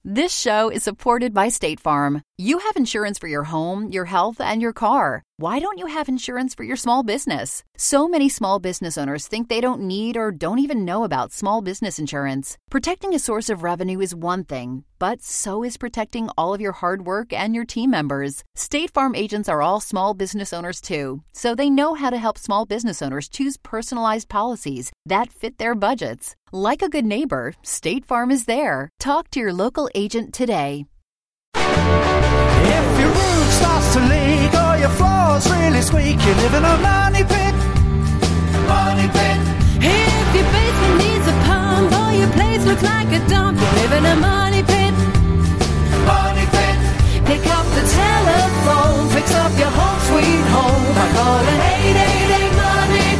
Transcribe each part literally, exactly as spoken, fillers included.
This show is supported by State Farm. You have insurance for your home, your health, and your car. Why don't you have insurance for your small business? So many small business owners think they don't need or don't even know about small business insurance. Protecting a source of revenue is one thing, but so is protecting all of your hard work and your team members. State Farm agents are all small business owners too, so they know how to help small business owners choose personalized policies that fit their budgets. Like a good neighbor, State Farm is there. Talk to your local agent today. If your roof starts to leak or your floor's really squeak, you live in a money pit. Money pit. If your basement needs a pump or your place looks like a dump, you live in a money pit. Money pit. Pick up the telephone, fix up your home sweet home by calling eight eight eight money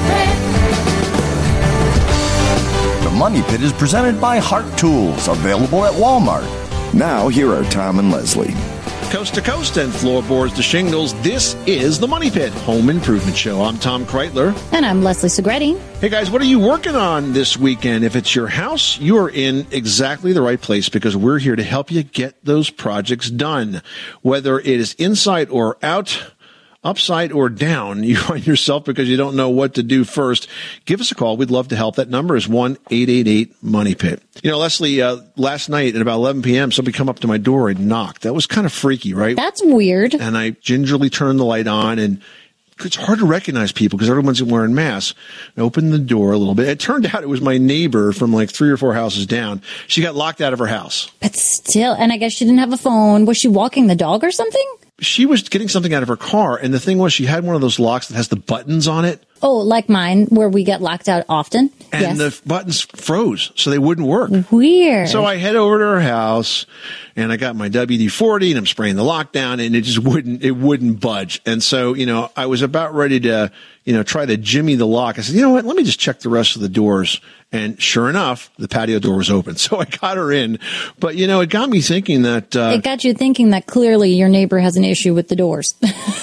pit. The Money Pit is presented by Hart Tools, available at Walmart. Now, here are Tom and Leslie. Coast to coast and floorboards to shingles, this is the Money Pit Home Improvement Show. I'm Tom Kreitler. And I'm Leslie Segretti. Hey guys, what are you working on this weekend? If it's your house, you are in exactly the right place because we're here to help you get those projects done. Whether it is inside or out, upside or down, you find yourself because you don't know what to do first, give us a call. We'd love to help. That number is one eight eight eight money pit. You know, Leslie, uh, last night at about eleven p.m., somebody come up to my door and knocked. That was kind of freaky, right? That's weird. And I gingerly turned the light on, and it's hard to recognize people because everyone's wearing masks. I opened the door a little bit. It turned out it was my neighbor from like three or four houses down. She got locked out of her house. But still, and I guess she didn't have a phone. Was she walking the dog or something? She was getting something out of her car, and the thing was she had one of those locks that has the buttons on it. Oh, like mine, where we get locked out often. And yes. The buttons froze, so they wouldn't work. Weird. So I head over to her house, and I got my W D forty, and I'm spraying the lockdown, and it just wouldn't, it wouldn't budge. And so, you know, I was about ready to, you know, try to jimmy the lock. I said, you know what, let me just check the rest of the doors. And sure enough, the patio door was open. So I got her in. But, you know, it got me thinking that... Uh, it got you thinking that clearly your neighbor has an issue with the doors.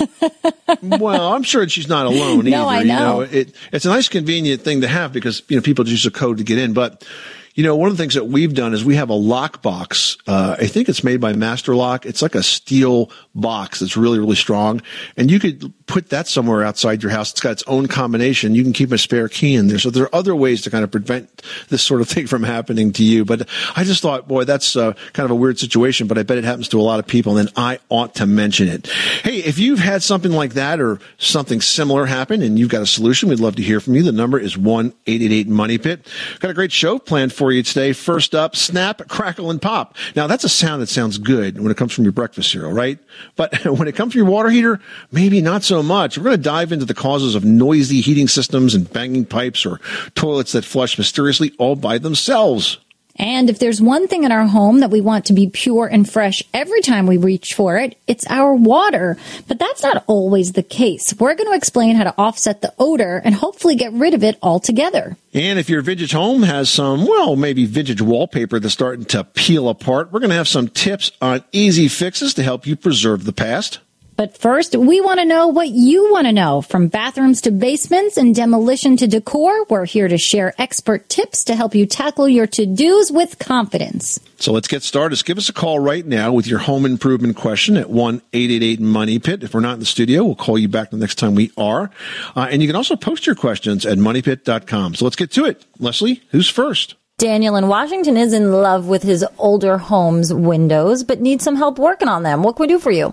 Well, I'm sure she's not alone either. No, I know. You know, it, it's a nice, convenient thing to have because, you know, people use a code to get in. But, you know, one of the things that we've done is we have a lock box. Uh, I think it's made by Master Lock. It's like a steel box that's really, really strong. And you could put that somewhere outside your house. It's got its own combination. You can keep a spare key in there. So there are other ways to kind of prevent this sort of thing from happening to you. But I just thought, boy, that's uh, kind of a weird situation, but I bet it happens to a lot of people, and then I ought to mention it. Hey, if you've had something like that or something similar happen and you've got a solution, we'd love to hear from you. The number is one eight eight eight money pit. Got a great show planned for you today. First up, Snap, Crackle, and Pop. Now, that's a sound that sounds good when it comes from your breakfast cereal, right? But when it comes from your water heater, maybe not so much. We're going to dive into the causes of noisy heating systems and banging pipes or toilets that flush mysteriously all by themselves. And if there's one thing in our home that we want to be pure and fresh every time we reach for it, it's our water. But that's not always the case. We're going to explain how to offset the odor and hopefully get rid of it altogether. And if your vintage home has some, well, maybe vintage wallpaper that's starting to peel apart, we're going to have some tips on easy fixes to help you preserve the past. But first, we want to know what you want to know. From bathrooms to basements and demolition to decor, we're here to share expert tips to help you tackle your to-dos with confidence. So let's get started. Just give us a call right now with your home improvement question at one eight eight eight money pit. If we're not in the studio, we'll call you back the next time we are. Uh, and you can also post your questions at money pit dot com. So let's get to it. Leslie, who's first? Daniel in Washington is in love with his older home's windows, but needs some help working on them. What can we do for you?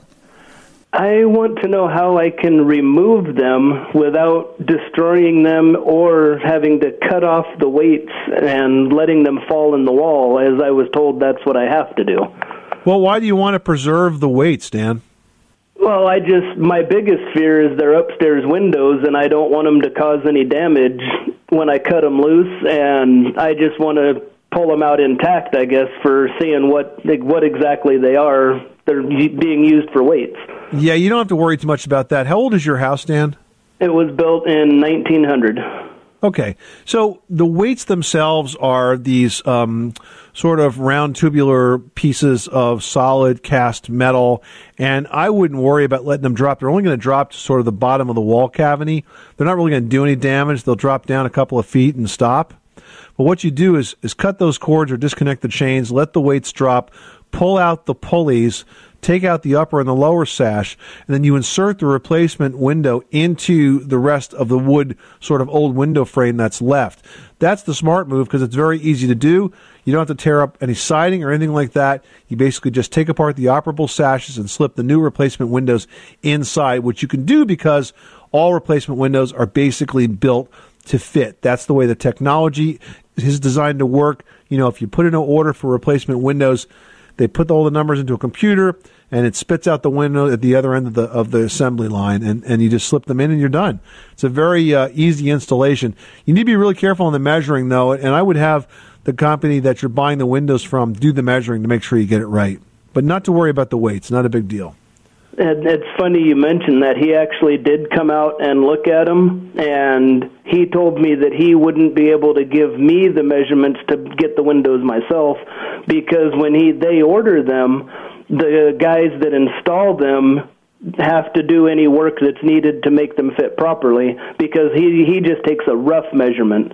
I want to know how I can remove them without destroying them or having to cut off the weights and letting them fall in the wall, as I was told that's what I have to do. Well, why do you want to preserve the weights, Dan? Well, I just, my biggest fear is they're upstairs windows, and I don't want them to cause any damage when I cut them loose, and I just want to pull them out intact, I guess, for seeing what what exactly they are. They're being used for weights. Yeah, you don't have to worry too much about that. How old is your house, Dan? It was built in nineteen hundred. Okay, so the weights themselves are these um, sort of round tubular pieces of solid cast metal, and I wouldn't worry about letting them drop. They're only going to drop to sort of the bottom of the wall cavity. They're not really going to do any damage. They'll drop down a couple of feet and stop. But what you do is, is cut those cords or disconnect the chains, let the weights drop, pull out the pulleys, take out the upper and the lower sash, and then you insert the replacement window into the rest of the wood sort of old window frame that's left. That's the smart move because it's very easy to do. You don't have to tear up any siding or anything like that. You basically just take apart the operable sashes and slip the new replacement windows inside, which you can do because all replacement windows are basically built to fit. That's the way the technology is designed to work. You know, if you put in an order for replacement windows, they put all the numbers into a computer, and it spits out the window at the other end of the of the assembly line, and, and you just slip them in, and you're done. It's a very uh, easy installation. You need to be really careful on the measuring, though, and I would have the company that you're buying the windows from do the measuring to make sure you get it right. But not to worry about the weight. It's not a big deal. It's funny you mentioned that. He actually did come out and look at them, and he told me that he wouldn't be able to give me the measurements to get the windows myself because when he they order them, the guys that install them have to do any work that's needed to make them fit properly because he, he just takes a rough measurement.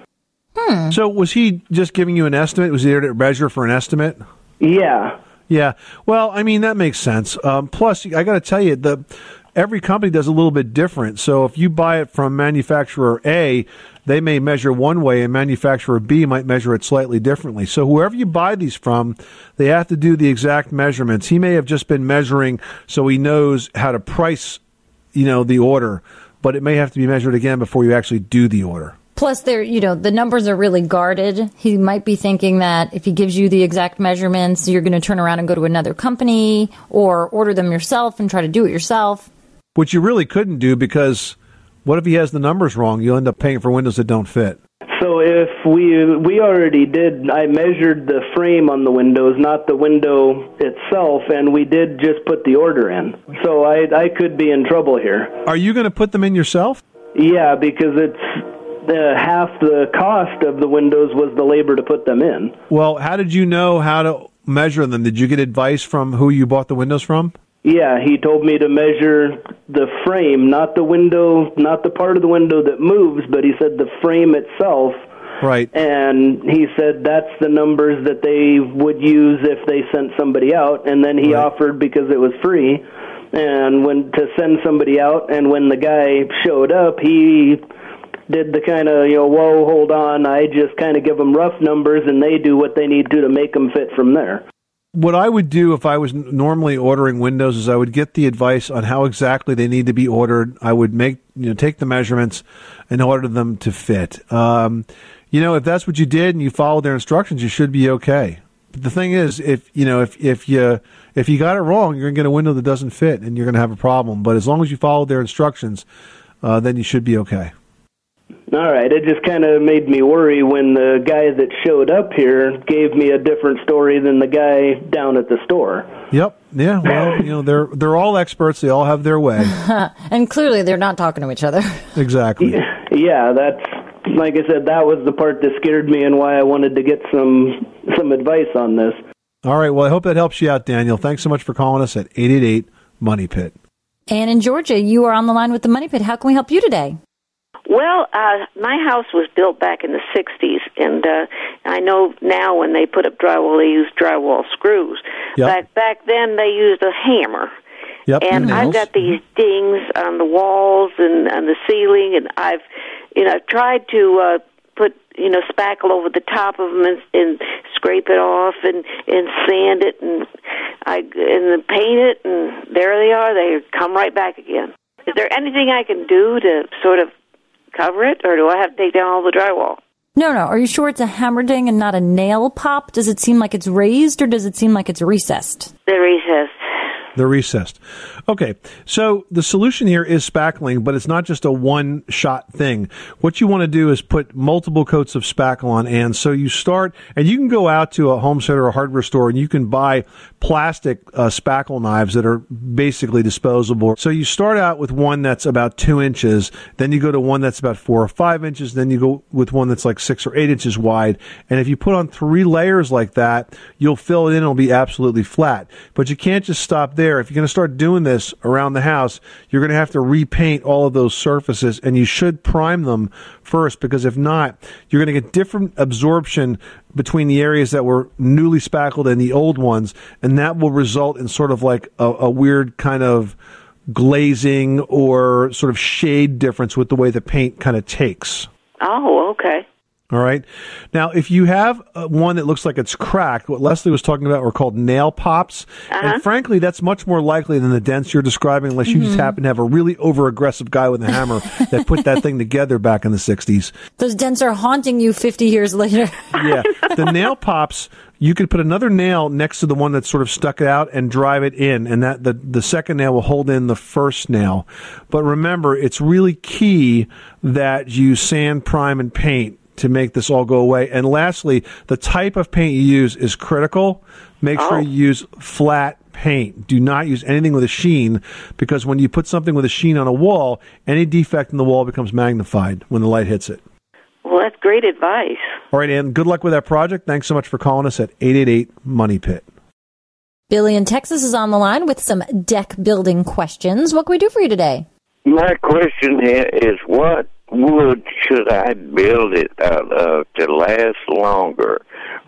Hmm. So was he just giving you an estimate? Was he there to measure for an estimate? Yeah. Yeah. Well, I mean, that makes sense. Um, plus, I got to tell you, the every company does a little bit different. So if you buy it from manufacturer A, they may measure one way, and manufacturer B might measure it slightly differently. So whoever you buy these from, they have to do the exact measurements. He may have just been measuring so he knows how to price, you know, the order, but it may have to be measured again before you actually do the order. Plus, they're, you know, the numbers are really guarded. He might be thinking that if he gives you the exact measurements, you're going to turn around and go to another company or order them yourself and try to do it yourself. Which you really couldn't do because what if he has the numbers wrong? You'll end up paying for windows that don't fit. So if we we already did, I measured the frame on the windows, not the window itself, and we did just put the order in. So I, I could be in trouble here. Are you going to put them in yourself? Yeah, because it's... The half the cost of the windows was the labor to put them in. Well, how did you know how to measure them? Did you get advice from who you bought the windows from? Yeah, he told me to measure the frame, not the window, not the part of the window that moves, but he said the frame itself. Right. And he said that's the numbers that they would use if they sent somebody out, and then he right. offered because it was free, and when to send somebody out, and when the guy showed up, he did the kind of, you know, whoa, hold on, I just kind of give them rough numbers, and they do what they need to to make them fit from there. What I would do if I was normally ordering windows is I would get the advice on how exactly they need to be ordered. I would make, you know, take the measurements and order them to fit. Um, you know, if that's what you did and you followed their instructions, you should be okay. But the thing is, if you know, if if you if you got it wrong, you're gonna get a window that doesn't fit, and you're gonna have a problem. But as long as you followed their instructions, uh, then you should be okay. All right. It just kind of made me worry when the guy that showed up here gave me a different story than the guy down at the store. Yep. Yeah. Well, you know, they're they're all experts. They all have their way. And clearly they're not talking to each other. Exactly. Yeah, that's, like I said, that was the part that scared me and why I wanted to get some some advice on this. All right. Well, I hope that helps you out, Daniel. Thanks so much for calling us at eight eight eight, MONEY PIT. And in Georgia, you are on the line with the Money Pit. How can we help you today? Well, uh, my house was built back in the sixties, and uh, I know now when they put up drywall, they use drywall screws. Yep. Back back then, they used a hammer. Yep. And I've got these dings on the walls and on the ceiling, and I've, you know, I've tried to uh, put, you know, spackle over the top of them and, and scrape it off and, and sand it and I and then paint it, and there they are. They come right back again. Is there anything I can do to sort of cover it, or do I have to take down all the drywall? No, no. Are you sure it's a hammer ding and not a nail pop? Does it seem like it's raised, or does it seem like it's recessed? They're recessed. They're recessed. Okay, so the solution here is spackling, but it's not just a one-shot thing. What you want to do is put multiple coats of spackle on, and so you start, and you can go out to a home center or a hardware store, and you can buy plastic uh, spackle knives that are basically disposable. So you start out with one that's about two inches, then you go to one that's about four or five inches, then you go with one that's like six or eight inches wide, and if you put on three layers like that, you'll fill it in, and it'll be absolutely flat. But you can't just stop there. there, if you're going to start doing this around the house, you're going to have to repaint all of those surfaces, and you should prime them first, because if not, you're going to get different absorption between the areas that were newly spackled and the old ones, and that will result in sort of like a, a weird kind of glazing or sort of shade difference with the way the paint kind of takes. Oh, okay. All right. Now, if you have uh, one that looks like it's cracked, what Leslie was talking about were called nail pops. Uh-huh. And frankly, that's much more likely than the dents you're describing, unless you mm-hmm. just happen to have a really over-aggressive guy with a hammer that put that thing together back in the sixties. Those dents are haunting you fifty years later. Yeah. The nail pops, you could put another nail next to the one that sort of stuck it out and drive it in, and that the, the second nail will hold in the first nail. But remember, it's really key that you sand, prime, and paint to make this all go away. And lastly, the type of paint you use is critical. Make oh. sure you use flat paint. Do not use anything with a sheen, because when you put something with a sheen on a wall, any defect in the wall becomes magnified when the light hits it. Well, that's great advice. All right, Ann, good luck with that project. Thanks so much for calling us at eight eight eight, money pit. Billy in Texas is on the line with some deck building questions. What can we do for you today? My question here is, what wood should I build it out of to last longer?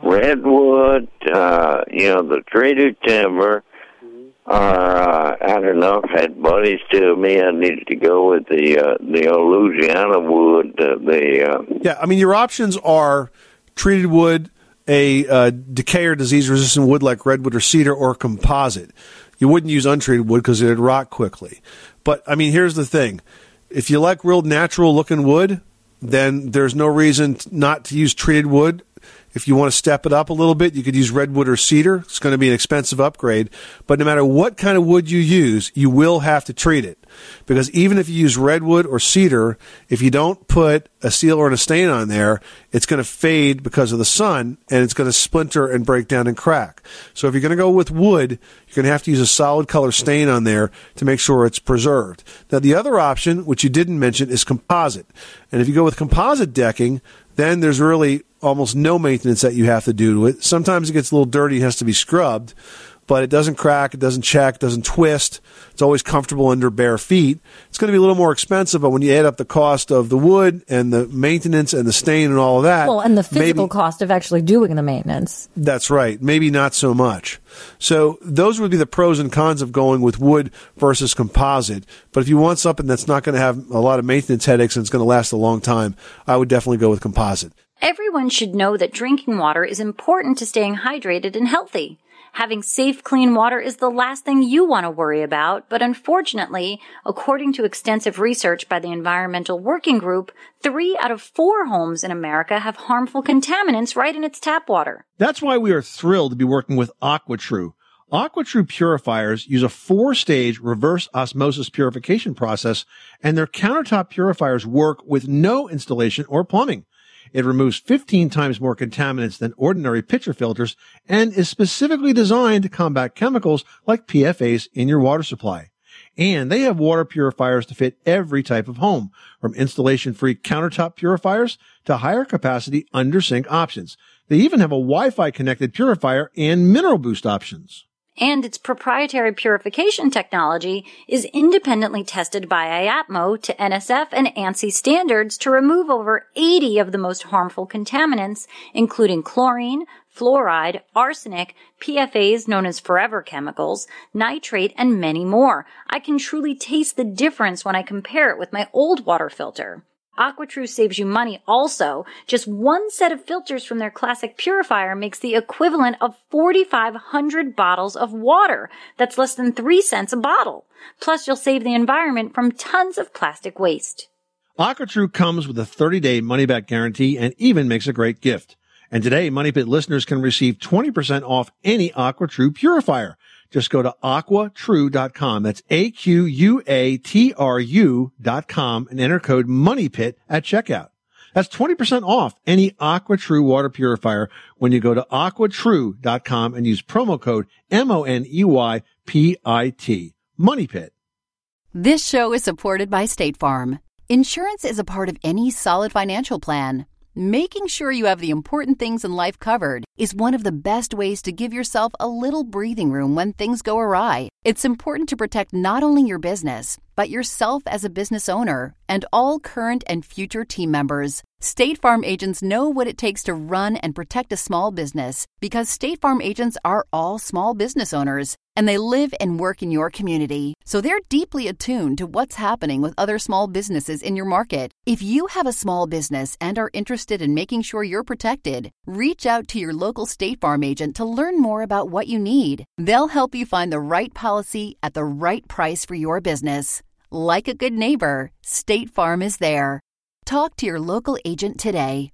Redwood, uh, you know, the treated timber, or uh, I don't know, if I had buddies tell me I needed to go with the uh, the old Louisiana wood. Uh, the uh, yeah, I mean, your options are treated wood, a uh, decay or disease-resistant wood like redwood or cedar, or composite. You wouldn't use untreated wood because it would rot quickly. But, I mean, here's the thing. If you like real natural-looking wood, then there's no reason not to use treated wood. If you want to step it up a little bit, you could use redwood or cedar. It's going to be an expensive upgrade. But no matter what kind of wood you use, you will have to treat it. Because even if you use redwood or cedar, if you don't put a seal or a stain on there, it's going to fade because of the sun, and it's going to splinter and break down and crack. So if you're going to go with wood, you're going to have to use a solid color stain on there to make sure it's preserved. Now, the other option, which you didn't mention, is composite. And if you go with composite decking, then there's really almost no maintenance that you have to do to it. Sometimes it gets a little dirty, it has to be scrubbed, but it doesn't crack, it doesn't check, it doesn't twist. It's always comfortable under bare feet. It's going to be a little more expensive, but when you add up the cost of the wood and the maintenance and the stain and all of that... Well, and the physical maybe, cost of actually doing the maintenance. That's right. Maybe not so much. So those would be the pros and cons of going with wood versus composite. But if you want something that's not going to have a lot of maintenance headaches and it's going to last a long time, I would definitely go with composite. Everyone should know that drinking water is important to staying hydrated and healthy. Having safe, clean water is the last thing you want to worry about, but unfortunately, according to extensive research by the Environmental Working Group, three out of four homes in America have harmful contaminants right in its tap water. That's why we are thrilled to be working with AquaTrue. AquaTrue purifiers use a four-stage reverse osmosis purification process, and their countertop purifiers work with no installation or plumbing. It removes fifteen times more contaminants than ordinary pitcher filters and is specifically designed to combat chemicals like P F As in your water supply. And they have water purifiers to fit every type of home, from installation-free countertop purifiers to higher capacity under-sink options. They even have a Wi-Fi connected purifier and mineral boost options. And its proprietary purification technology is independently tested by I A P M O to N S F and ANSI standards to remove over eighty of the most harmful contaminants, including chlorine, fluoride, arsenic, P F As known as forever chemicals, nitrate, and many more. I can truly taste the difference when I compare it with my old water filter. AquaTrue saves you money also. Just one set of filters from their classic purifier makes the equivalent of forty-five hundred bottles of water. That's less than three cents a bottle. Plus, you'll save the environment from tons of plastic waste. AquaTrue comes with a thirty-day money-back guarantee and even makes a great gift. And today, Money Pit listeners can receive twenty percent off any AquaTrue purifier. Just go to aqua true dot com. That's A Q U A T R U dot com and enter code MONEYPIT at checkout. That's twenty percent off any AquaTrue water purifier when you go to aqua true dot com and use promo code M O N E Y P I T. MONEYPIT. This show is supported by State Farm. Insurance is a part of any solid financial plan. Making sure you have the important things in life covered is one of the best ways to give yourself a little breathing room when things go awry. It's important to protect not only your business, but yourself as a business owner and all current and future team members. State Farm agents know what it takes to run and protect a small business because State Farm agents are all small business owners and they live and work in your community. So they're deeply attuned to what's happening with other small businesses in your market. If you have a small business and are interested in making sure you're protected, reach out to your local State Farm agent to learn more about what you need. They'll help you find the right policy at the right price for your business. Like a good neighbor, State Farm is there. Talk to your local agent today.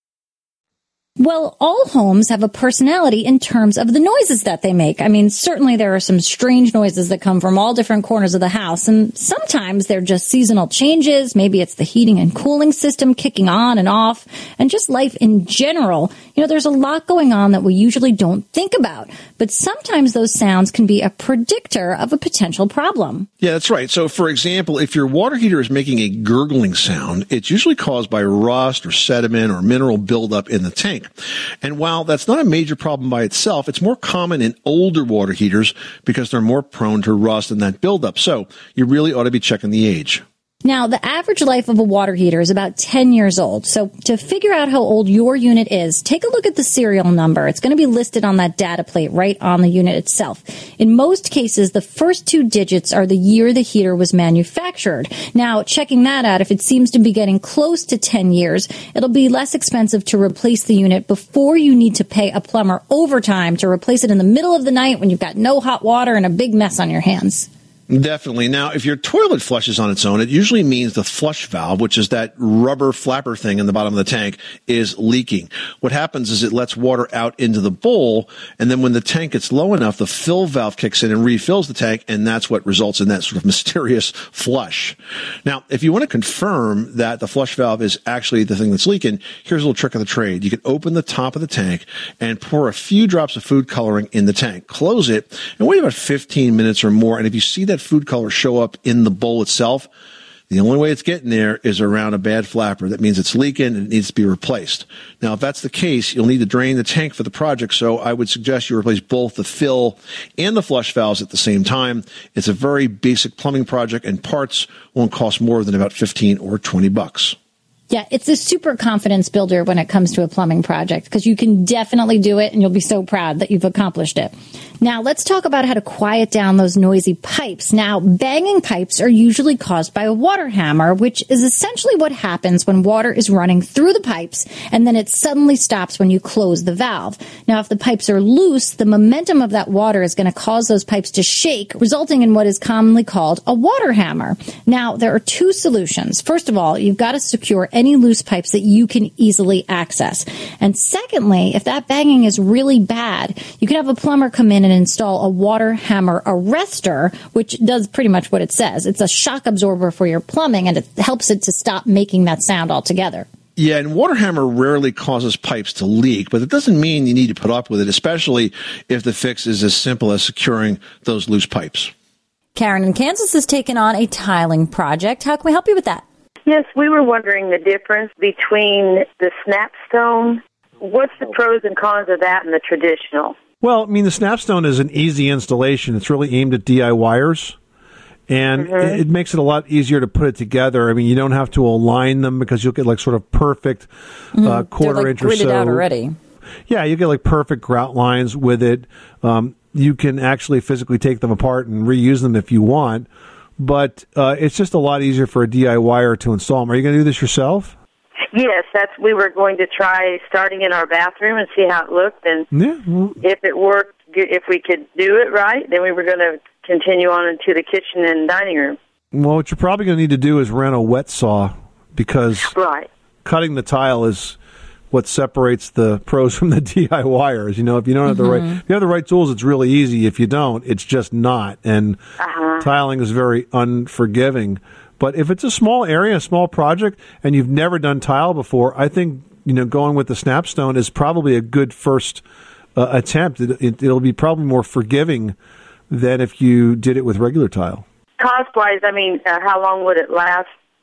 Well, all homes have a personality in terms of the noises that they make. I mean, certainly there are some strange noises that come from all different corners of the house, and sometimes they're just seasonal changes. Maybe it's the heating and cooling system kicking on and off, and just life in general. You know, there's a lot going on that we usually don't think about, but sometimes those sounds can be a predictor of a potential problem. Yeah, that's right. So, for example, if your water heater is making a gurgling sound, it's usually caused by rust or sediment or mineral buildup in the tank. And while that's not a major problem by itself, it's more common in older water heaters because they're more prone to rust and that buildup. So you really ought to be checking the age. Now, the average life of a water heater is about ten years old. So to figure out how old your unit is, take a look at the serial number. It's going to be listed on that data plate right on the unit itself. In most cases, the first two digits are the year the heater was manufactured. Now, checking that out, if it seems to be getting close to ten years, it'll be less expensive to replace the unit before you need to pay a plumber overtime to replace it in the middle of the night when you've got no hot water and a big mess on your hands. Definitely. Now, if your toilet flushes on its own, it usually means the flush valve, which is that rubber flapper thing in the bottom of the tank, is leaking. What happens is it lets water out into the bowl, and then when the tank gets low enough, the fill valve kicks in and refills the tank, and that's what results in that sort of mysterious flush. Now, if you want to confirm that the flush valve is actually the thing that's leaking, here's a little trick of the trade. You can open the top of the tank and pour a few drops of food coloring in the tank. Close it, and wait about fifteen minutes or more, and if you see that food color show up in the bowl itself, the only way it's getting there is around a bad flapper. That means it's leaking and it needs to be replaced. Now, if that's the case, you'll need to drain the tank for the project, so I would suggest you replace both the fill and the flush valves at the same time. It's a very basic plumbing project, and parts won't cost more than about fifteen or twenty bucks. Yeah, it's a super confidence builder when it comes to a plumbing project because you can definitely do it and you'll be so proud that you've accomplished it. Now, let's talk about how to quiet down those noisy pipes. Now, banging pipes are usually caused by a water hammer, which is essentially what happens when water is running through the pipes and then it suddenly stops when you close the valve. Now, if the pipes are loose, the momentum of that water is going to cause those pipes to shake, resulting in what is commonly called a water hammer. Now, there are two solutions. First of all, you've got to secure any loose pipes that you can easily access. And secondly, if that banging is really bad, you can have a plumber come in and install a water hammer arrestor, which does pretty much what it says. It's a shock absorber for your plumbing, and it helps it to stop making that sound altogether. Yeah, and water hammer rarely causes pipes to leak, but it doesn't mean you need to put up with it, especially if the fix is as simple as securing those loose pipes. Karen in Kansas has taken on a tiling project. How can we help you with that? Yes, we were wondering the difference between the Snapstone. What's the pros and cons of that and the traditional? Well, I mean, the Snapstone is an easy installation. It's really aimed at D I Y-ers, and mm-hmm. it, it makes it a lot easier to put it together. I mean, you don't have to align them because you'll get like sort of perfect mm-hmm. uh, quarter They're like inch or so. Gridded out already. Yeah, you get like perfect grout lines with it. Um, you can actually physically take them apart and reuse them if you want. But uh, it's just a lot easier for a DIYer to install them. Are you going to do this yourself? Yes, that's. We were going to try starting in our bathroom and see how it looked, and yeah, well, if it worked, if we could do it right, then we were going to continue on into the kitchen and dining room. Well, what you're probably going to need to do is rent a wet saw because right. cutting the tile is what separates the pros from the DIYers. You know, if you don't have mm-hmm. the right, if you have the right tools, it's really easy. If you don't, it's just not. And uh-huh. tiling is very unforgiving. But if it's a small area, a small project, and you've never done tile before, I think, you know, going with the Snapstone is probably a good first uh, attempt. It, it, it'll be probably more forgiving than if you did it with regular tile. Cost-wise, I mean, uh, how long would it last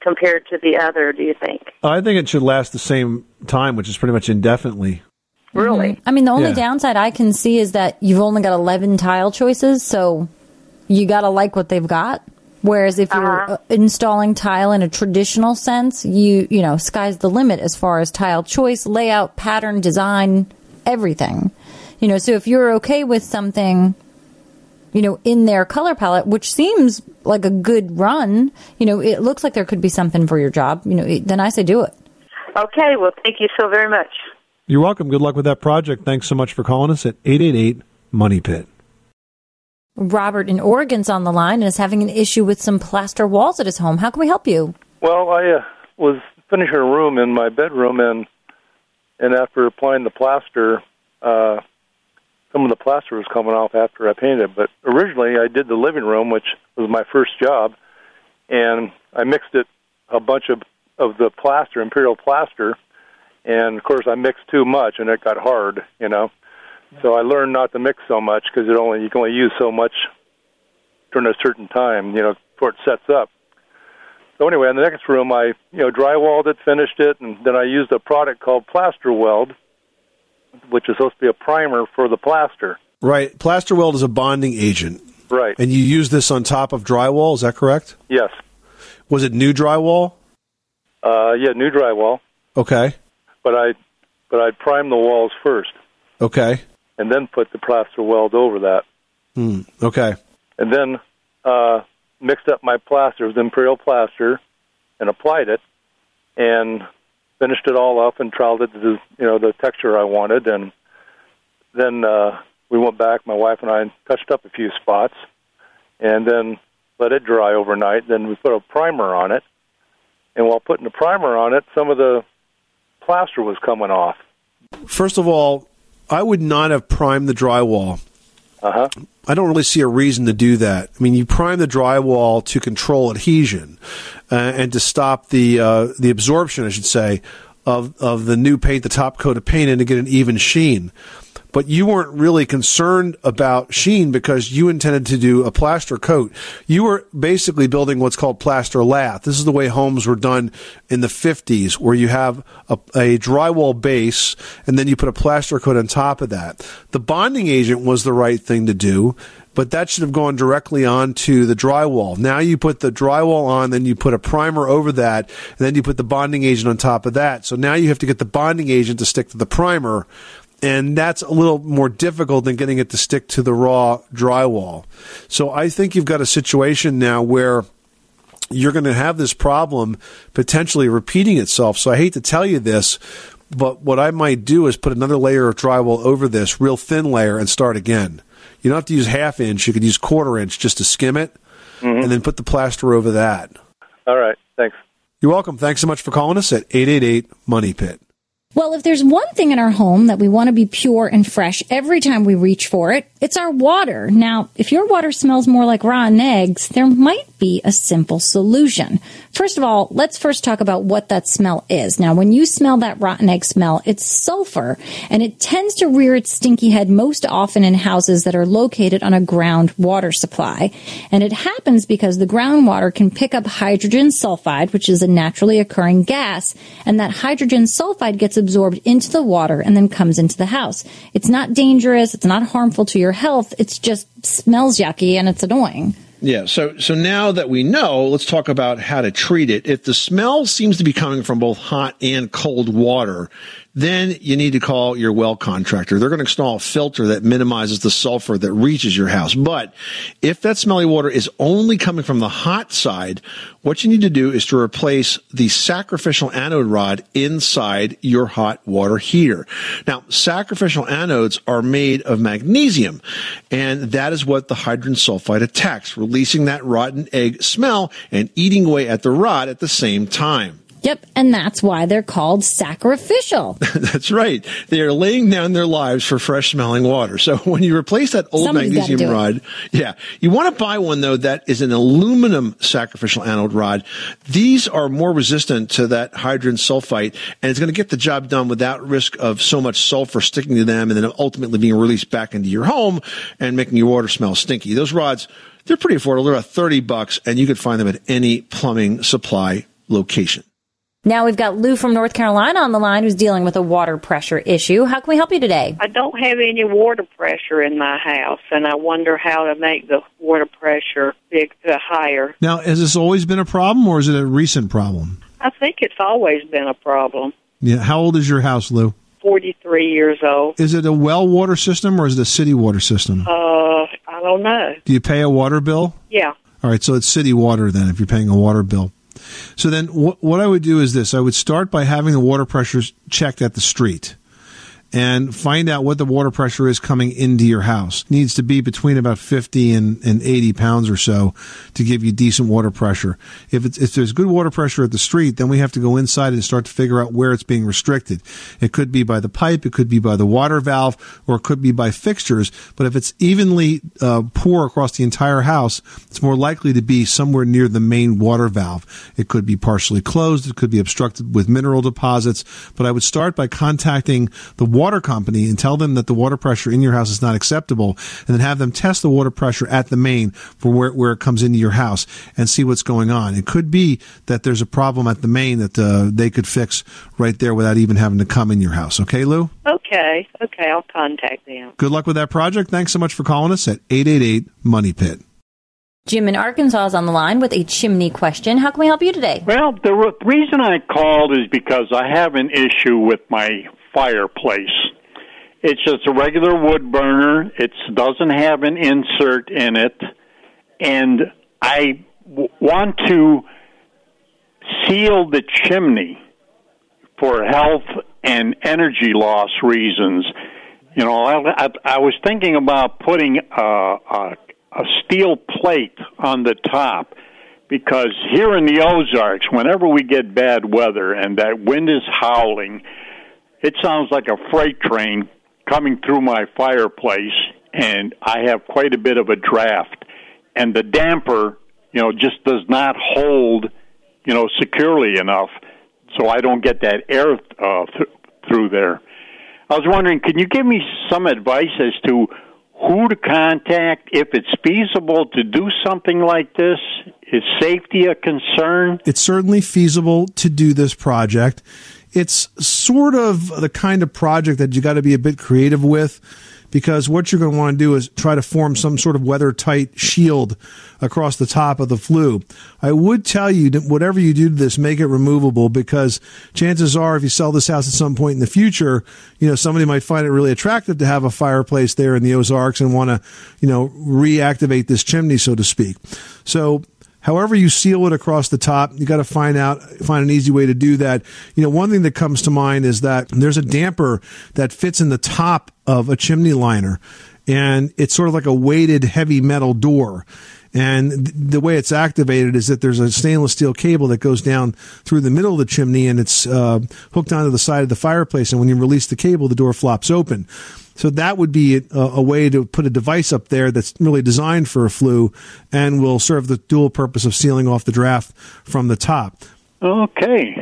compared to the other, do you think? I think it should last the same time, which is pretty much indefinitely. Really? Mm-hmm. I mean, the only Yeah. downside I can see is that you've only got eleven tile choices, so you got to like what they've got. Whereas if you're Uh-huh. uh, installing tile in a traditional sense, you you know, sky's the limit as far as tile choice, layout, pattern, design, everything. You know, so if you're okay with something, you know, in their color palette, which seems like a good run, you know, it looks like there could be something for your job, you know, then I say do it. Okay, well, thank you so very much. You're welcome. Good luck with that project. Thanks so much for calling us at eight eight eight, money pit. Robert in Oregon's on the line and is having an issue with some plaster walls at his home. How can we help you? Well, I uh, was finishing a room in my bedroom, and and after applying the plaster, uh, some of the plaster was coming off after I painted it. But originally, I did the living room, which was my first job, and I mixed it a bunch of of the plaster, imperial plaster, and of course, I mixed too much, and it got hard, you know. So I learned not to mix so much because it only you can only use so much during a certain time, you know, before it sets up. So anyway, in the next room, I you know drywalled it, finished it, and then I used a product called Plaster Weld, which is supposed to be a primer for the plaster. Right. Plaster weld is a bonding agent. Right. And you use this on top of drywall, is that correct? Yes. Was it new drywall? Uh, yeah, new drywall. Okay. But I, but I primed the walls first, Okay. and then put the plaster weld over that, Hmm. Okay. and then uh, mixed up my plaster with imperial plaster, and applied it, and finished it all up and troweled it to the, you know the texture I wanted, and then uh, we went back. My wife and I touched up a few spots, and then let it dry overnight. Then we put a primer on it, and while putting the primer on it, some of the plaster was coming off. First of all, I would not have primed the drywall. Uh-huh. I don't really see a reason to do that. I mean, you prime the drywall to control adhesion uh, and to stop the uh, the absorption, I should say, of of the new paint, the top coat of paint, and to get an even sheen. But you weren't really concerned about sheen because you intended to do a plaster coat. You were basically building what's called plaster lath. This is the way homes were done in the fifties, where you have a, a drywall base and then you put a plaster coat on top of that. The bonding agent was the right thing to do, but that should have gone directly onto the drywall. Now you put the drywall on, then you put a primer over that, and then you put the bonding agent on top of that. So now you have to get the bonding agent to stick to the primer. And that's a little more difficult than getting it to stick to the raw drywall. So I think you've got a situation now where you're going to have this problem potentially repeating itself. So I hate to tell you this, but what I might do is put another layer of drywall over this, real thin layer, and start again. You don't have to use half inch. You could use quarter inch just to skim it, mm-hmm. and then put the plaster over that. All right. Thanks. You're welcome. Thanks so much for calling us at eight eight eight, money pit. Well, if there's one thing in our home that we want to be pure and fresh every time we reach for it, it's our water. Now, if your water smells more like rotten eggs, there might be a simple solution. First of all, let's first talk about what that smell is. Now, when you smell that rotten egg smell, it's sulfur, and it tends to rear its stinky head most often in houses that are located on a ground water supply. And it happens because the groundwater can pick up hydrogen sulfide, which is a naturally occurring gas, and that hydrogen sulfide gets absorbed into the water and then comes into the house. It's not dangerous. It's not harmful to your health. It's just smells yucky and it's annoying. Yeah, so so now that we know, let's talk about how to treat it. If the smell seems to be coming from both hot and cold water, then you need to call your well contractor. They're going to install a filter that minimizes the sulfur that reaches your house. But if that smelly water is only coming from the hot side, what you need to do is to replace the sacrificial anode rod inside your hot water heater. Now, sacrificial anodes are made of magnesium, and that is what the hydrogen sulfide attacks, releasing that rotten egg smell and eating away at the rod at the same time. Yep, and that's why they're called sacrificial. That's right. They are laying down their lives for fresh-smelling water. So when you replace that old Somebody's magnesium rod, yeah, you want to buy one, though, that is an aluminum sacrificial anode rod. These are more resistant to that hydrogen sulfide, and it's going to get the job done without risk of so much sulfur sticking to them and then ultimately being released back into your home and making your water smell stinky. Those rods, they're pretty affordable. They're about thirty bucks, and you can find them at any plumbing supply location. Now we've got Lou from North Carolina on the line who's dealing with a water pressure issue. How can we help you today? I don't have any water pressure in my house, and I wonder how to make the water pressure big uh, higher. Now, has this always been a problem, or is it a recent problem? I think it's always been a problem. Yeah. How old is your house, Lou? forty-three years old. Is it a well water system, or is it a city water system? Uh, I don't know. Do you pay a water bill? Yeah. All right, so it's city water then, if you're paying a water bill. So then wh- what I would do is this. I would start by having the water pressures checked at the street and find out what the water pressure is coming into your house. It needs to be between about fifty and, and eighty pounds or so to give you decent water pressure. If it's, if there's good water pressure at the street, then we have to go inside and start to figure out where it's being restricted. It could be by the pipe, it could be by the water valve, or it could be by fixtures. But if it's evenly uh, poor across the entire house, it's more likely to be somewhere near the main water valve. It could be partially closed, it could be obstructed with mineral deposits. But I would start by contacting the water water company and tell them that the water pressure in your house is not acceptable, and then have them test the water pressure at the main for where, where it comes into your house and see what's going on. It could be that there's a problem at the main that uh, they could fix right there without even having to come in your house. Okay, Lou? Okay. Okay, I'll contact them. Good luck with that project. Thanks so much for calling us at eight eight eight, money pit. Jim in Arkansas is on the line with a chimney question. How can we help you today? Well, the re- reason I called is because I have an issue with my fireplace. It's just a regular wood burner. It doesn't have an insert in it. And I w- want to seal the chimney for health and energy loss reasons. You know, I, I, I was thinking about putting a, a, a steel plate on the top, because here in the Ozarks, whenever we get bad weather and that wind is howling, it sounds like a freight train coming through my fireplace, and I have quite a bit of a draft. And the damper, you know, just does not hold, you know, securely enough, so I don't get that air uh, th- through there. I was wondering, can you give me some advice as to who to contact if it's feasible to do something like this? Is safety a concern? It's certainly feasible to do this project. It's sort of the kind of project that you got to be a bit creative with, because what you're going to want to do is try to form some sort of weather-tight shield across the top of the flue. I would tell you that whatever you do to this, make it removable, because chances are if you sell this house at some point in the future, you know, somebody might find it really attractive to have a fireplace there in the Ozarks and want to, you know, reactivate this chimney, so to speak. So however you seal it across the top, you got to find out, find an easy way to do that. You know, one thing that comes to mind is that there's a damper that fits in the top of a chimney liner, and it's sort of like a weighted heavy metal door. And th- the way it's activated is that there's a stainless steel cable that goes down through the middle of the chimney, and it's uh, hooked onto the side of the fireplace. And when you release the cable, the door flops open. So that would be a, a way to put a device up there that's really designed for a flue and will serve the dual purpose of sealing off the draft from the top. Okay.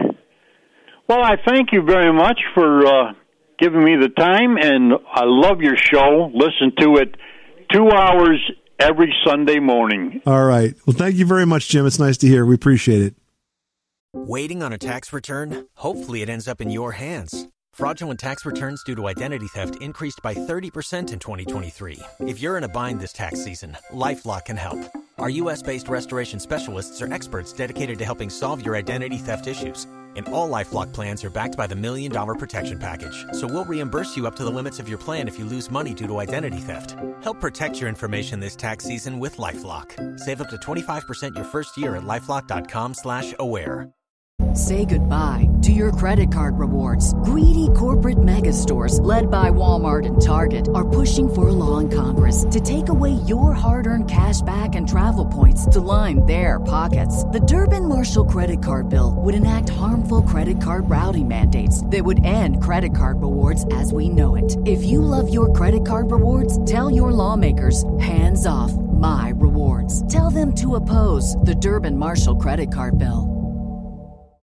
Well, I thank you very much for uh, giving me the time, and I love your show. Listen to it two hours every Sunday morning. All right. Well, thank you very much, Jim. It's nice to hear. We appreciate it. Waiting on a tax return? Hopefully it ends up in your hands. Fraudulent tax returns due to identity theft increased by thirty percent in twenty twenty-three. If you're in a bind this tax season, LifeLock can help. Our U S based restoration specialists are experts dedicated to helping solve your identity theft issues. And all LifeLock plans are backed by the Million Dollar Protection Package. So we'll reimburse you up to the limits of your plan if you lose money due to identity theft. Help protect your information this tax season with LifeLock. Save up to twenty-five percent your first year at LifeLock.com slash aware. Say goodbye to your credit card rewards. Greedy corporate mega stores, led by Walmart and Target, are pushing for a law in Congress to take away your hard-earned cash back and travel points to line their pockets. The Durbin-Marshall credit card bill would enact harmful credit card routing mandates that would end credit card rewards as we know it. If you love your credit card rewards, tell your lawmakers, hands off my rewards. Tell them to oppose the Durbin-Marshall credit card bill.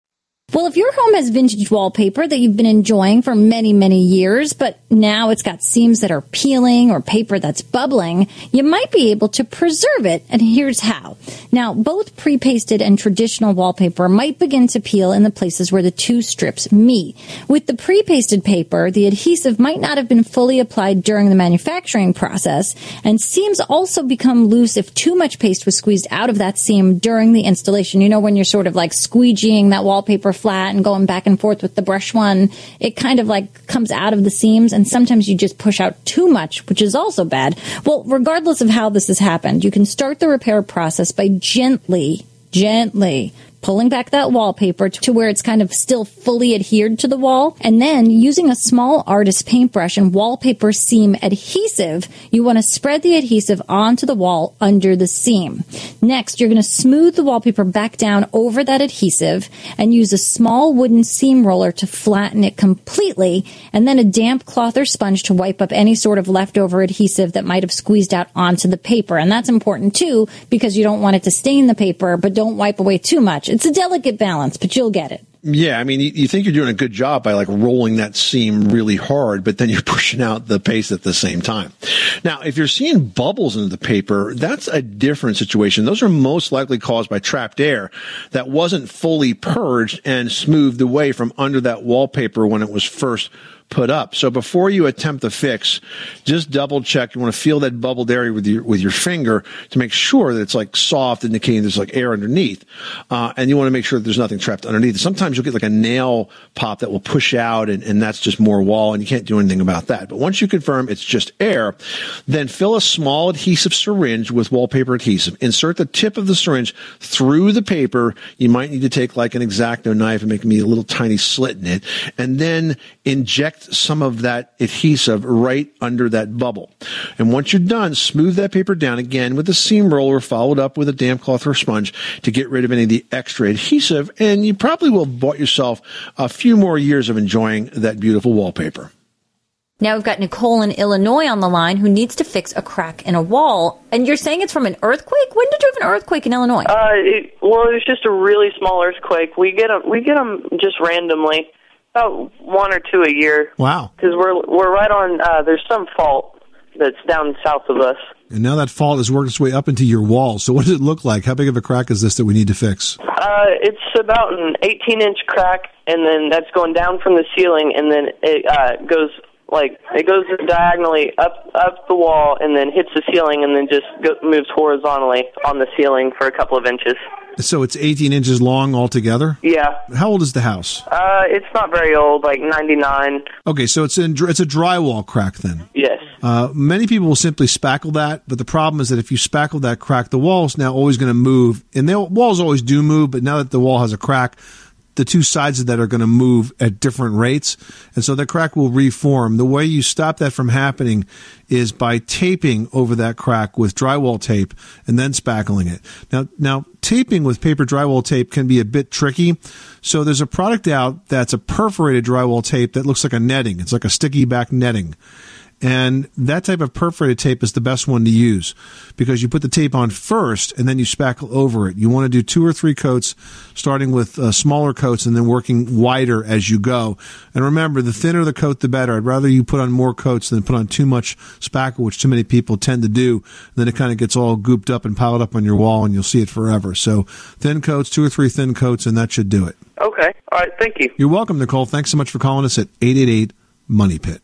Well, if your home has vintage wallpaper that you've been enjoying for many, many years, but now it's got seams that are peeling or paper that's bubbling, you might be able to preserve it, and here's how. Now, both pre-pasted and traditional wallpaper might begin to peel in the places where the two strips meet. With the pre-pasted paper, the adhesive might not have been fully applied during the manufacturing process, and seams also become loose if too much paste was squeezed out of that seam during the installation. You know, when you're sort of like squeegeeing that wallpaper flat and going back and forth with the brush one, it kind of like comes out of the seams, and sometimes you just push out too much, which is also bad. Well, regardless of how this has happened, you can start the repair process by gently, gently pulling back that wallpaper to where it's kind of still fully adhered to the wall. And then using a small artist paintbrush and wallpaper seam adhesive, you want to spread the adhesive onto the wall under the seam. Next, you're going to smooth the wallpaper back down over that adhesive and use a small wooden seam roller to flatten it completely, and then a damp cloth or sponge to wipe up any sort of leftover adhesive that might have squeezed out onto the paper. And that's important too, because you don't want it to stain the paper, but don't wipe away too much. It's a delicate balance, but you'll get it. Yeah, I mean, you, you think you're doing a good job by like rolling that seam really hard, but then you're pushing out the paste at the same time. Now, if you're seeing bubbles into the paper, that's a different situation. Those are most likely caused by trapped air that wasn't fully purged and smoothed away from under that wallpaper when it was first put up. So before you attempt the fix, just double check. You want to feel that bubbled area with your with your finger to make sure that it's like soft, indicating there's like air underneath. Uh, and you want to make sure that there's nothing trapped underneath. Sometimes you'll get like a nail pop that will push out, and, and that's just more wall, and you can't do anything about that. But once you confirm it's just air, then fill a small adhesive syringe with wallpaper adhesive. Insert the tip of the syringe through the paper. You might need to take like an X-Acto knife and make me a little tiny slit in it, and then inject some of that adhesive right under that bubble. And once you're done, smooth that paper down again with a seam roller, followed up with a damp cloth or sponge to get rid of any of the extra adhesive, and you probably will have bought yourself a few more years of enjoying that beautiful wallpaper. Now we've got Nicole in Illinois on the line who needs to fix a crack in a wall. And you're saying it's from an earthquake? When did you have an earthquake in Illinois? Uh, it, well, it was just a really small earthquake. We get them, we get them just randomly, about one or two a year. Wow. Because we're, we're right on, uh, there's some fault that's down south of us. And now that fault has worked its way up into your wall. So what does it look like? How big of a crack is this that we need to fix? Uh, it's about an eighteen-inch crack, and then that's going down from the ceiling, and then it uh, goes like it goes diagonally up up the wall, and then hits the ceiling, and then just go, moves horizontally on the ceiling for a couple of inches. So it's eighteen inches long altogether? Yeah. How old is the house? Uh, it's not very old, like ninety-nine. Okay, so it's in, it's a drywall crack then? Yes. Uh, many people will simply spackle that, but the problem is that if you spackle that crack, the wall's now always going to move. And the walls always do move, but now that the wall has a crack, the two sides of that are going to move at different rates, and so the crack will reform. The way you stop that from happening is by taping over that crack with drywall tape and then spackling it. Now, now taping with paper drywall tape can be a bit tricky, so there's a product out that's a perforated drywall tape that looks like a netting. It's like a sticky back netting. And that type of perforated tape is the best one to use because you put the tape on first and then you spackle over it. You want to do two or three coats, starting with uh, smaller coats and then working wider as you go. And remember, the thinner the coat, the better. I'd rather you put on more coats than put on too much spackle, which too many people tend to do. And then it kind of gets all gooped up and piled up on your wall and you'll see it forever. So thin coats, two or three thin coats, and that should do it. Okay. All right. Thank you. You're welcome, Nicole. Thanks so much for calling us at eight eight eight money pit.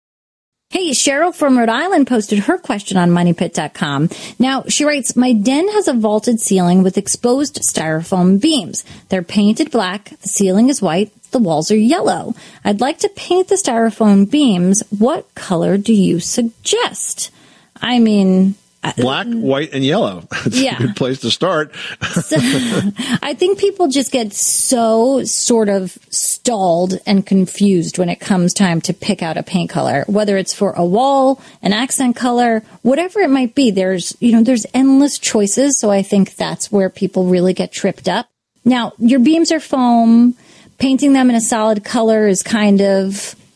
Hey, Cheryl from Rhode Island posted her question on money pit dot com. Now, she writes, my den has a vaulted ceiling with exposed styrofoam beams. They're painted black, the ceiling is white, the walls are yellow. I'd like to paint the styrofoam beams. What color do you suggest? I mean... Black, white, and yellow. That's yeah. a good place to start. So, I think people just get so sort of stalled and confused when it comes time to pick out a paint color, whether it's for a wall, an accent color, whatever it might be. There's, you know, there's endless choices. So I think that's where people really get tripped up. Now, your beams are foam. Painting them in a solid color is kind of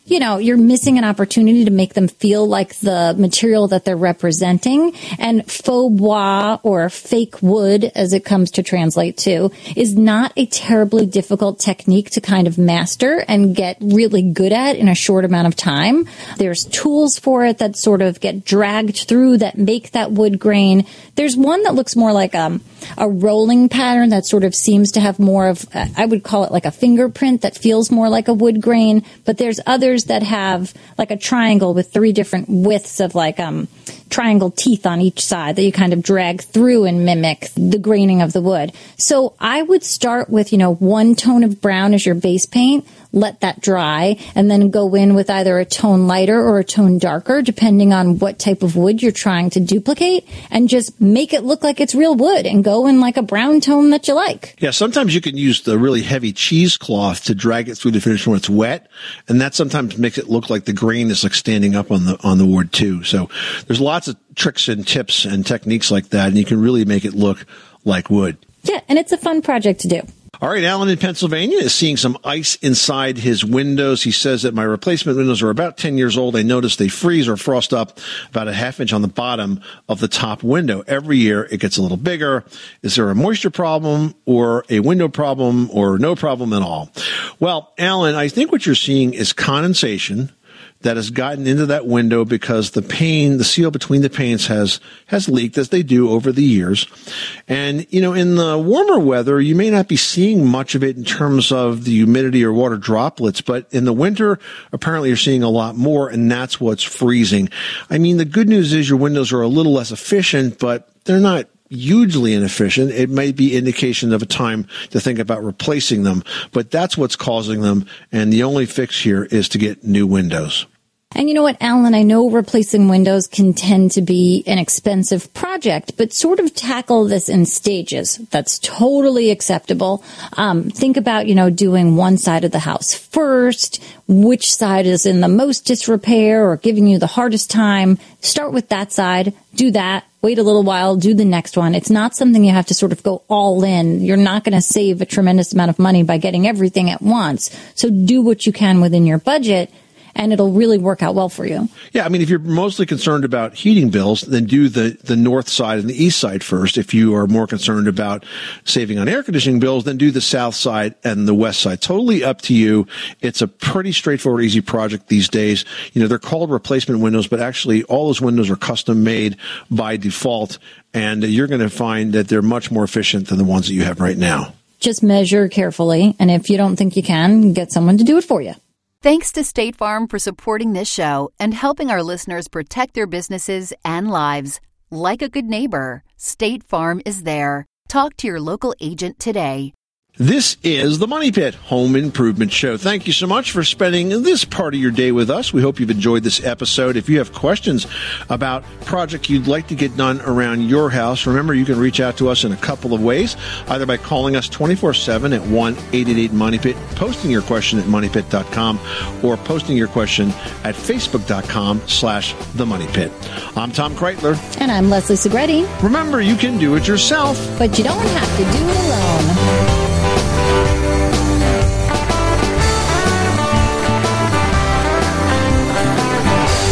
you know, you're missing an opportunity to make them feel like the material that they're representing. And faux bois, or fake wood, as it comes to translate to, is not a terribly difficult technique to kind of master and get really good at in a short amount of time. There's tools for it that sort of get dragged through that make that wood grain. There's one that looks more like um, a rolling pattern that sort of seems to have more of, I would call it like a fingerprint that feels more like a wood grain, but there's others that have like a triangle with three different widths of like um triangle teeth on each side that you kind of drag through and mimic the graining of the wood. So I would start with, you know, one tone of brown as your base paint, let that dry, and then go in with either a tone lighter or a tone darker, depending on what type of wood you're trying to duplicate, and just make it look like it's real wood and go in like a brown tone that you like. Yeah, sometimes you can use the really heavy cheesecloth to drag it through the finish when it's wet, and that sometimes makes it look like the grain is like standing up on the on the wood too. So there's lots of tricks and tips and techniques like that, and you can really make it look like wood. Yeah, and it's a fun project to do. All right, Alan in Pennsylvania is seeing some ice inside his windows. He says that my replacement windows are about ten years old. I noticed they freeze or frost up about a half inch on the bottom of the top window. Every year it gets a little bigger. Is there a moisture problem or a window problem or no problem at all? Well, Alan, I think what you're seeing is condensation that has gotten into that window because the pane, the seal between the panes has, has leaked, as they do over the years. And, you know, in the warmer weather, you may not be seeing much of it in terms of the humidity or water droplets, but in the winter, apparently you're seeing a lot more, and that's what's freezing. I mean, the good news is your windows are a little less efficient, but they're not hugely inefficient. It may be indication of a time to think about replacing them, but that's what's causing them. And the only fix here is to get new windows. And you know what, Alan, I know replacing windows can tend to be an expensive project, but sort of tackle this in stages. That's totally acceptable. Um, think about, you know, doing one side of the house first, which side is in the most disrepair or giving you the hardest time. Start with that side, do that, wait a little while, do the next one. It's not something you have to sort of go all in. You're not going to save a tremendous amount of money by getting everything at once. So do what you can within your budget, and it'll really work out well for you. Yeah, I mean, if you're mostly concerned about heating bills, then do the, the north side and the east side first. If you are more concerned about saving on air conditioning bills, then do the south side and the west side. Totally up to you. It's a pretty straightforward, easy project these days. You know, they're called replacement windows, but actually all those windows are custom made by default, and you're going to find that they're much more efficient than the ones that you have right now. Just measure carefully, and if you don't think you can, get someone to do it for you. Thanks to State Farm for supporting this show and helping our listeners protect their businesses and lives. Like a good neighbor, State Farm is there. Talk to your local agent today. This is the Money Pit Home Improvement Show. Thank you so much for spending this part of your day with us. We hope you've enjoyed this episode. If you have questions about projects you'd like to get done around your house, remember you can reach out to us in a couple of ways, either by calling us twenty-four seven at one eight eight eight money pit, posting your question at money pit dot com, or posting your question at facebook dot com slash the money pit. I'm Tom Kreitler. And I'm Leslie Segretti. Remember, you can do it yourself, but you don't have to do it alone.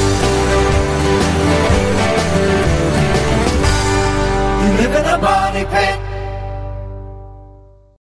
Live in a money